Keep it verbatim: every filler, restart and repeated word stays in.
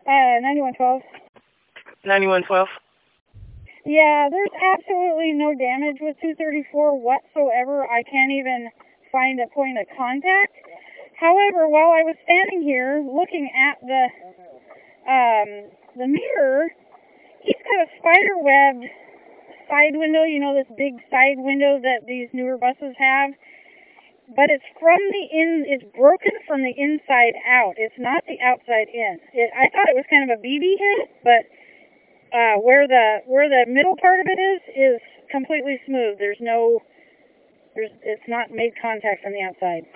Uh, ninety-one twelve. ninety-one twelve. Yeah, there's absolutely no damage with two thirty-four whatsoever. I can't even find a point of contact. However, while I was standing here looking at the um, the mirror, he's got a spider webbed side window, you know, this big side window that these newer buses have. But it's from the in, it's broken from the inside out. It's not the outside in. It, I thought it was kind of a B B hit, but uh, where the where the middle part of it is is completely smooth. There's no, there's it's not made contact from the outside.